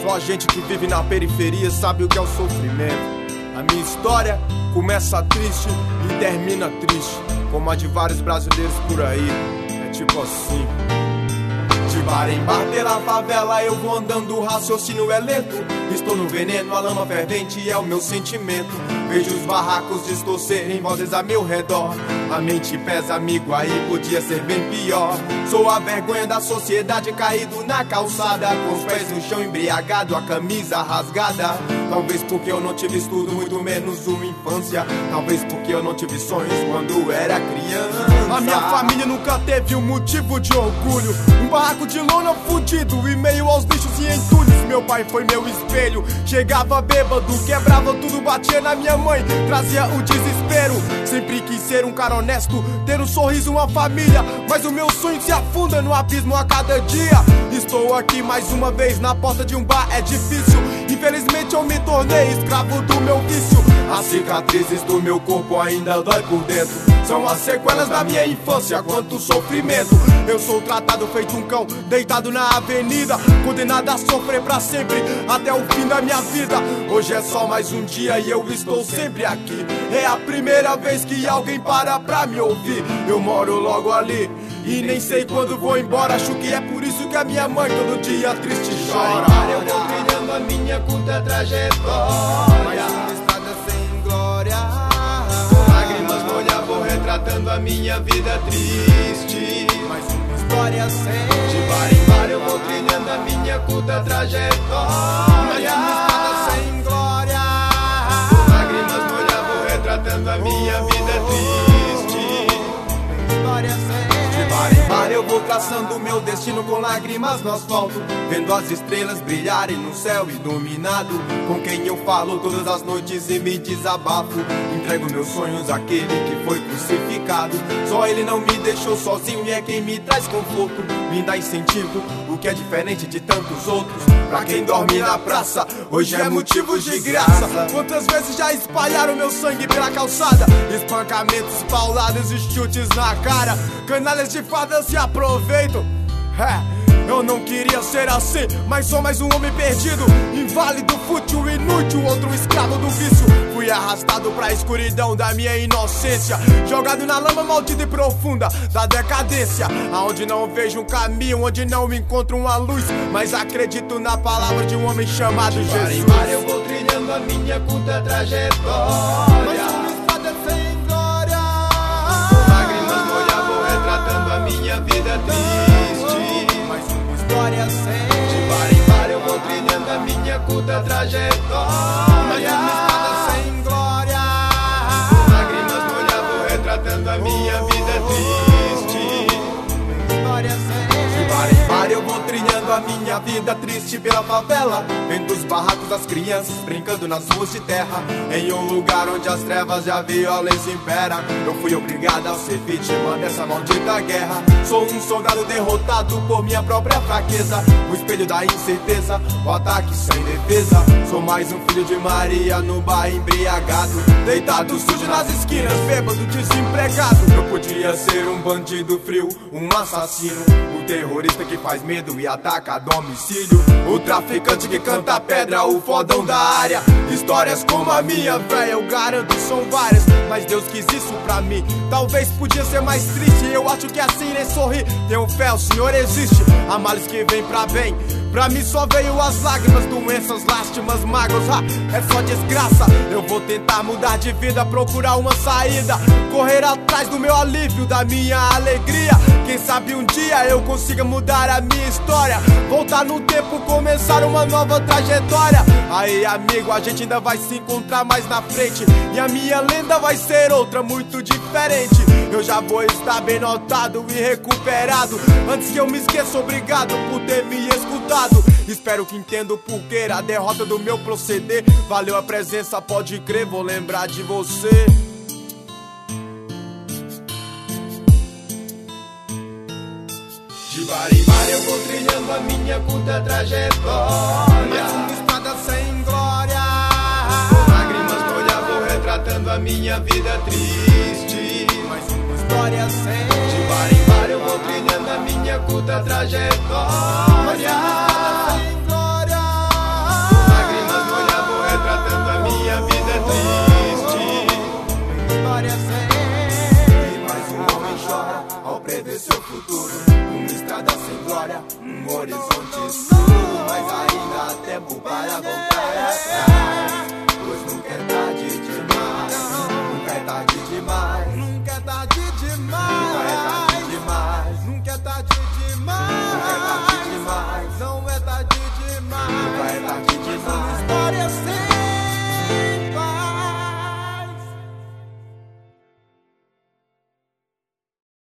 Só a gente que vive na periferia sabe o que é o sofrimento. A minha história começa triste e termina triste, como a de vários brasileiros por aí. É tipo assim: de bar em bar pela favela eu vou andando, o raciocínio é lento. Estou no veneno, a lama fervente é o meu sentimento. Vejo os barracos distorcerem, vozes a meu redor. A mente pesa, amigo, aí podia ser bem pior. Sou a vergonha da sociedade, caído na calçada, com os pés no chão, embriagado, a camisa rasgada. Talvez porque eu não tive estudo, muito menos uma infância. Talvez porque eu não tive sonhos quando era criança. A minha família nunca teve um motivo de orgulho. Um barraco de lona fudido, e meio aos lixos e entulhos. Meu pai foi meu espelho, chegava bêbado, quebrava tudo, batia na minha mãe, trazia o desespero. Sempre quis ser um cara honesto, ter um sorriso, uma família, mas o meu sonho se afunda no abismo a cada dia. Estou aqui mais uma vez na porta de um bar, é difícil. Infelizmente eu me tornei escravo do meu vício. As cicatrizes do meu corpo ainda dói por dentro. São as sequelas da minha infância, quanto sofrimento. Eu sou tratado feito um cão, deitado na avenida, condenado a sofrer pra sempre, até o fim da minha vida. Hoje é só mais um dia e eu estou sempre aqui. É a primeira vez que alguém para pra me ouvir. Eu moro logo ali e nem sei quando vou embora. Acho que é por isso que a minha mãe todo dia triste chora. Eu vou trilhando a minha curta trajetória, mais uma estrada sem glória. com lágrimas no olhar vou retratando a minha vida triste. Mais uma história sem. De bar em bar eu vou trilhando a minha curta trajetória, Mais uma estrada sem glória. com lágrimas no olhar vou retratando a minha vida triste. História sem. De bar em bar eu vou traçando o meu destino com lágrimas no asfalto, vendo as estrelas brilharem no céu iluminado. Com quem eu falo todas as noites e me desabafo. Entrego meus sonhos àquele que foi crucificado. Só ele não me deixou sozinho e é quem me traz conforto, me dá incentivo, o que é diferente de tantos outros. Pra quem dorme na praça, hoje é motivo de graça. Quantas vezes já espalharam meu sangue pela calçada? Espancamentos, pauladas e chutes na cara. Canalhas de fada se aproveitam. Eu não queria ser assim, mas sou mais um homem perdido, inválido, fútil, inútil, outro escravo do vício. Fui arrastado pra escuridão da minha inocência, jogado na lama maldita e profunda da decadência, aonde não vejo um caminho, onde não me encontro uma luz, mas acredito na palavra de um homem chamado De bar em Jesus. bar eu vou trilhando a minha curta trajetória, Mais uma estrada sem glória. com lágrimas no olhar vou retratando a minha vida triste. Mais uma história sem. De bar em bar eu vou trilhando a minha curta trajetória, Mais uma estrada sem glória. com lágrimas no olhar vou retratando a minha vida triste. História sem. De bar em bar eu vou trilhando a minha vida triste pela favela, vendo os barracos das crianças brincando nas ruas de terra, em um lugar onde as trevas e a violência impera. Eu fui obrigado a ser vítima dessa maldita guerra. Sou um soldado derrotado por minha própria fraqueza, o espelho da incerteza, o ataque sem defesa. Sou mais um filho de Maria no bar embriagado, deitado sujo nas esquinas, bêbado, desempregado. Eu podia ser um bandido frio, um assassino, o terrorista que faz medo e ataca a domicílio, o traficante que canta pedra, o fodão da área. Histórias como a minha, véia, eu garanto são várias, mas Deus quis isso pra mim. Talvez podia ser mais triste, eu acho que assim nem sorri. Tenho fé, o Senhor existe, há males que vem pra bem. Pra mim só veio as lágrimas, doenças, lástimas, mágoas, é só desgraça. Eu vou tentar mudar de vida, procurar uma saída, correr atrás do meu alívio, da minha alegria. Quem sabe um dia eu consiga mudar a minha história, voltar no tempo, começar uma nova trajetória. Aí amigo, a gente ainda vai se encontrar mais na frente, e a minha lenda vai ser outra, muito diferente. Eu já vou estar bem notado e recuperado, antes que eu me esqueça, obrigado por ter me escutado. Espero que entenda o porquê a derrota do meu proceder. Valeu a presença, pode crer, vou lembrar de você. De bar em bar eu vou trilhando a minha curta trajetória, Mais uma estrada sem glória. com lágrimas no olhar vou retratando a minha vida triste. Mais uma história sem. De bar em bar eu vou trilhando a minha curta trajetória, Mais uma estrada sem glória. rever seu futuro. Uma estrada sem glória, um horizonte escuro, mas ainda há tempo para voltar atrás, pois nunca é tarde demais. Nunca é tarde demais. Nunca é tarde demais. Nunca é tarde demais. Nunca é tarde demais. Nunca é tarde demais. Não é tarde demais. Nunca é tarde demais. História